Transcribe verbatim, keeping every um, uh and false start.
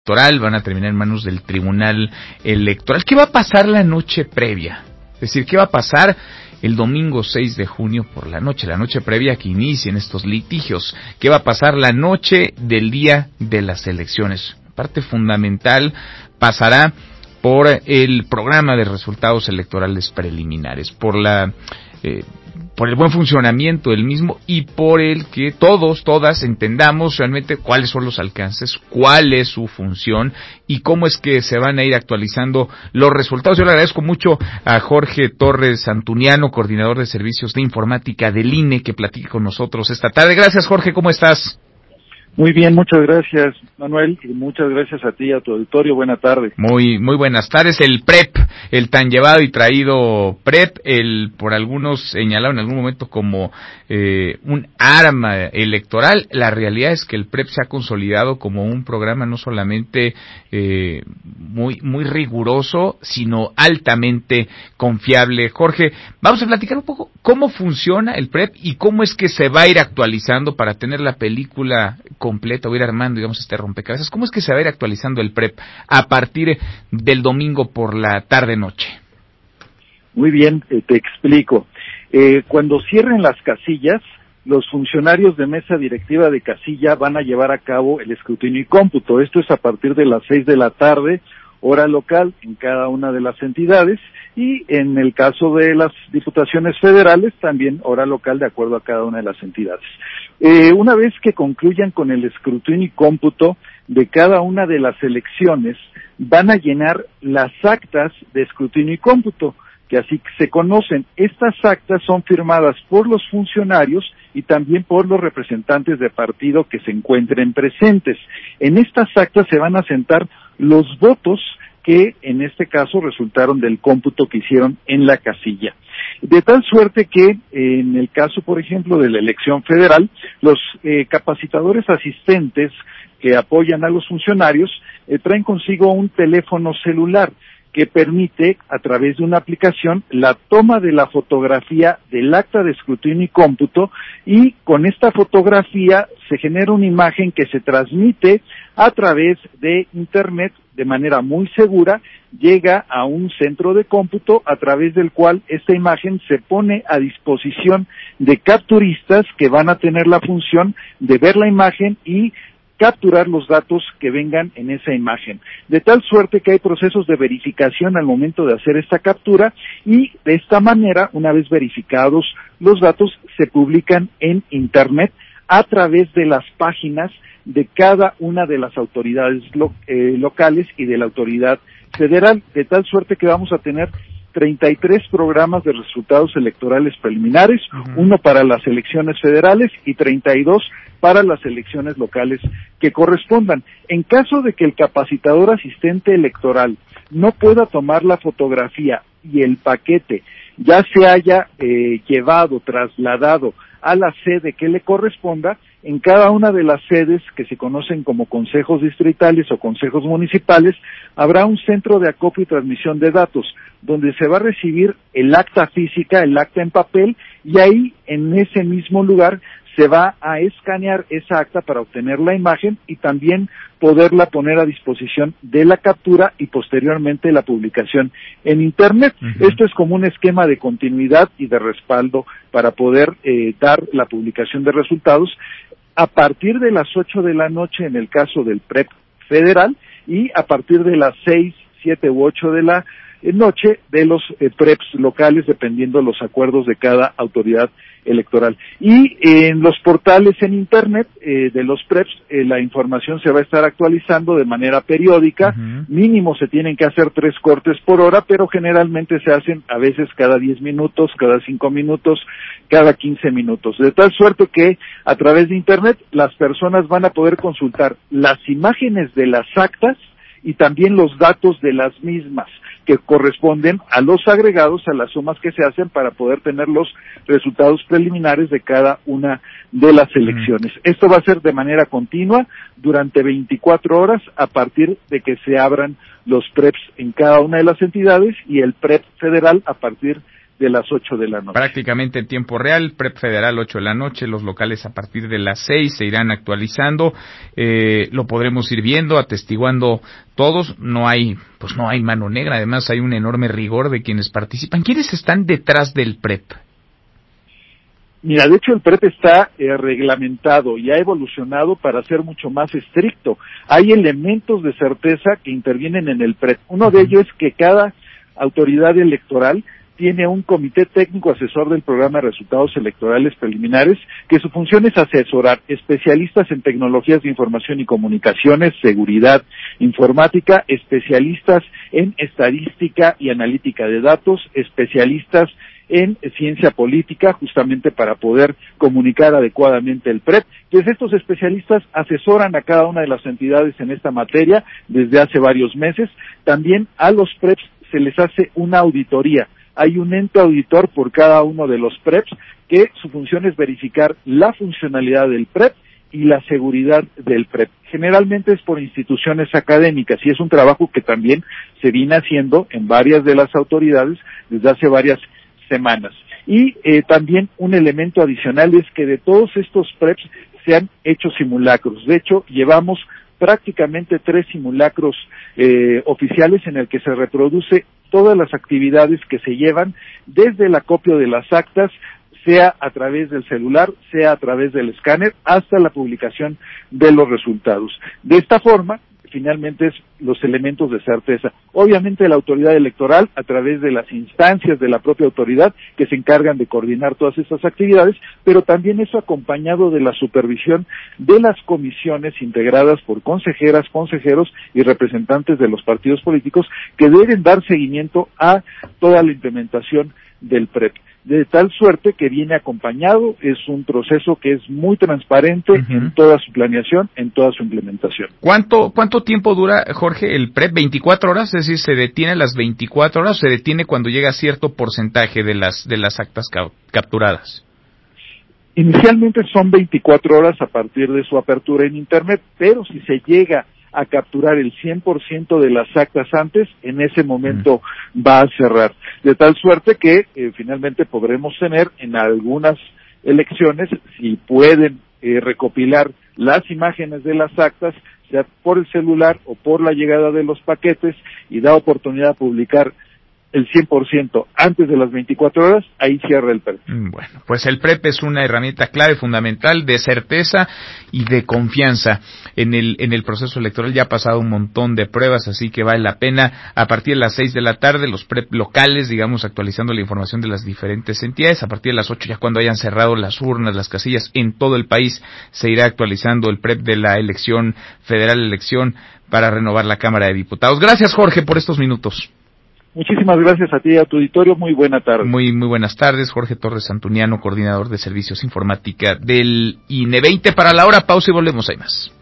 electoral, van a terminar en manos del Tribunal Electoral. ¿Qué va a pasar la noche previa? Es decir, ¿qué va a pasar el domingo seis de junio por la noche, la noche previa a que inicien estos litigios? ¿Qué va a pasar la noche del día de las elecciones? Parte fundamental pasará por el programa de resultados electorales preliminares, por la eh, por el buen funcionamiento del mismo y por el que todos, todas entendamos realmente cuáles son los alcances, cuál es su función y cómo es que se van a ir actualizando los resultados. Yo le agradezco mucho a Jorge Torres Antuniano, coordinador de servicios de informática del I N E, que platique con nosotros esta tarde. Gracias, Jorge, ¿cómo estás? Muy bien, muchas gracias, Manuel, y muchas gracias a ti y a tu auditorio. Buena tarde. Muy, muy buenas tardes. El P R E P, el tan llevado y traído P R E P, el por algunos señalado en algún momento como eh, un arma electoral. La realidad es que el P R E P se ha consolidado como un programa no solamente eh, muy, muy riguroso, sino altamente confiable. Jorge, vamos a platicar un poco cómo funciona el P R E P y cómo es que se va a ir actualizando para tener la película completa, o ir armando, digamos, este rompecabezas. ¿Cómo es que se va a ir actualizando el P R E P a partir del domingo por la tarde-noche? Muy bien, eh, te explico. Eh, cuando cierren las casillas, los funcionarios de mesa directiva de casilla van a llevar a cabo el escrutinio y cómputo. Esto es a partir de las seis de la tarde, hora local, en cada una de las entidades, y en el caso de las diputaciones federales, también hora local de acuerdo a cada una de las entidades. Eh, una vez que concluyan con el escrutinio y cómputo de cada una de las elecciones, van a llenar las actas de escrutinio y cómputo, que así se conocen. Estas actas son firmadas por los funcionarios y también por los representantes de partido que se encuentren presentes. En estas actas se van a sentar los votos que en este caso resultaron del cómputo que hicieron en la casilla. De tal suerte que en el caso, por ejemplo, de la elección federal, los eh, capacitadores asistentes que apoyan a los funcionarios eh, traen consigo un teléfono celular que permite, a través de una aplicación, la toma de la fotografía del acta de escrutinio y cómputo, y con esta fotografía se genera una imagen que se transmite a través de Internet de manera muy segura, llega a un centro de cómputo a través del cual esta imagen se pone a disposición de capturistas que van a tener la función de ver la imagen y capturar los datos que vengan en esa imagen, de tal suerte que hay procesos de verificación al momento de hacer esta captura, y de esta manera, una vez verificados los datos, se publican en Internet a través de las páginas de cada una de las autoridades lo, eh, locales y de la autoridad federal, de tal suerte que vamos a tener treinta y tres programas de resultados electorales preliminares, uh-huh. uno para las elecciones federales y treinta y dos para las elecciones locales que correspondan. En caso de que el capacitador asistente electoral no pueda tomar la fotografía y el paquete ya se haya eh, llevado, trasladado a la sede que le corresponda, en cada una de las sedes que se conocen como consejos distritales o consejos municipales, habrá un centro de acopio y transmisión de datos, donde se va a recibir el acta física, el acta en papel, y ahí, en ese mismo lugar, se va a escanear esa acta para obtener la imagen y también poderla poner a disposición de la captura y posteriormente la publicación en Internet. Uh-huh. Esto es como un esquema de continuidad y de respaldo para poder eh, dar la publicación de resultados a partir de las ocho de la noche en el caso del P R E P federal y a partir de las seis, siete u ocho de la noche de los eh, P R E Ps locales, dependiendo los acuerdos de cada autoridad electoral. Y eh, en los portales en Internet eh, de los P R E Ps, eh, la información se va a estar actualizando de manera periódica. Uh-huh. Mínimo se tienen que hacer tres cortes por hora, pero generalmente se hacen a veces cada diez minutos, cada cinco minutos, cada quince minutos. De tal suerte que a través de Internet las personas van a poder consultar las imágenes de las actas y también los datos de las mismas, que corresponden a los agregados, a las sumas que se hacen para poder tener los resultados preliminares de cada una de las elecciones. Mm. Esto va a ser de manera continua durante veinticuatro horas a partir de que se abran los P R E Ps en cada una de las entidades y el P R E P federal a partir de las ocho de la noche. Prácticamente en tiempo real, Prep Federal ocho de la noche, los locales a partir de las seis se irán actualizando, eh, lo podremos ir viendo, atestiguando todos, no hay, pues no hay mano negra, además hay un enorme rigor de quienes participan. ¿Quiénes están detrás del Prep? Mira, de hecho el Prep está eh, reglamentado y ha evolucionado para ser mucho más estricto. Hay elementos de certeza que intervienen en el Prep. Uno de ellos es que cada autoridad electoral tiene un comité técnico asesor del programa de resultados electorales preliminares, que su función es asesorar especialistas en tecnologías de información y comunicaciones, seguridad informática, especialistas en estadística y analítica de datos, especialistas en ciencia política, justamente para poder comunicar adecuadamente el Prep. Entonces, estos especialistas asesoran a cada una de las entidades en esta materia desde hace varios meses. También a los Preps se les hace una auditoría. Hay un ente auditor por cada uno de los Preps que su función es verificar la funcionalidad del Prep y la seguridad del Prep. Generalmente es por instituciones académicas y es un trabajo que también se viene haciendo en varias de las autoridades desde hace varias semanas. Y eh, también un elemento adicional es que de todos estos Preps se han hecho simulacros. De hecho, llevamos prácticamente tres simulacros eh, oficiales en el que se reproduce todas las actividades que se llevan desde el acopio de las actas, sea a través del celular, sea a través del escáner, hasta la publicación de los resultados. De esta forma, finalmente es los elementos de certeza. Obviamente la autoridad electoral, a través de las instancias de la propia autoridad que se encargan de coordinar todas estas actividades, pero también eso acompañado de la supervisión de las comisiones integradas por consejeras, consejeros y representantes de los partidos políticos que deben dar seguimiento a toda la implementación del Prep. De tal suerte que viene acompañado, es un proceso que es muy transparente uh-huh. en toda su planeación, en toda su implementación. ¿Cuánto cuánto tiempo dura, Jorge, el Prep? ¿veinticuatro horas? Es decir, ¿se detiene las veinticuatro horas o se detiene cuando llega a cierto porcentaje de las de las actas ca- capturadas? Inicialmente son veinticuatro horas a partir de su apertura en Internet, pero si se llega a capturar el cien por ciento de las actas antes, en ese momento mm. va a cerrar. De tal suerte que eh, finalmente podremos tener en algunas elecciones, si pueden eh, recopilar las imágenes de las actas, sea por el celular o por la llegada de los paquetes, y da oportunidad a publicar el cien por ciento antes de las veinticuatro horas, ahí cierra el Prep. Bueno, pues el Prep es una herramienta clave, fundamental, de certeza y de confianza en el en el proceso electoral. Ya ha pasado un montón de pruebas, así que vale la pena. A partir de las seis de la tarde, los Prep locales, digamos, actualizando la información de las diferentes entidades. A partir de las ocho, ya cuando hayan cerrado las urnas, las casillas en todo el país, se irá actualizando el Prep de la elección federal, elección para renovar la Cámara de Diputados. Gracias, Jorge, por estos minutos. Muchísimas gracias a ti y a tu auditorio. Muy buena tarde. Muy muy buenas tardes. Jorge Torres Antuniano, coordinador de Servicios Informática del I N E. veinte para la hora. Pausa y volvemos. Hay más.